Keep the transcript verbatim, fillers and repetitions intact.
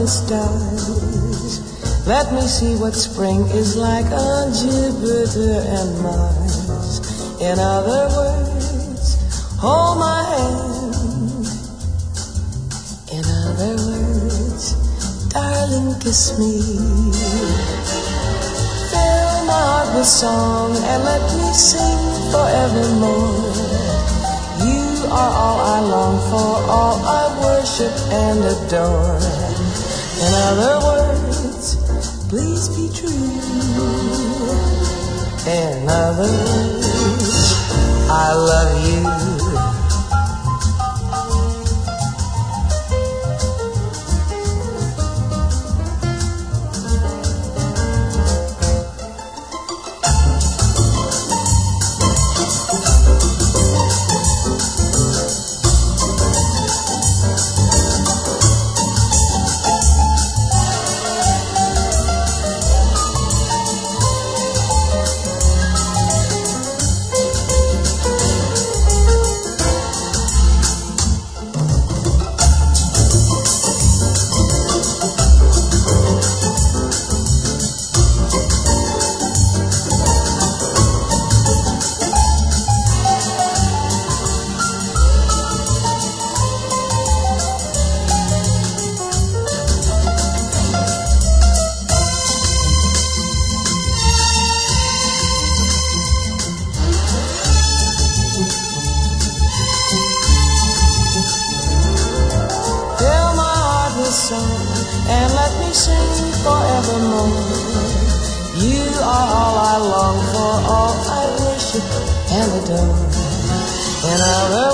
the stars. Let me see what spring is like on Jupiter and Mars. In other words, hold my hand. In other words, darling, kiss me. Fill my heart with song and let me sing forevermore. You are all I long for, all I worship and adore. In other words, please be true. In other words, I love you. And let me sing forevermore. You are all I long for, all I worship and adore. In other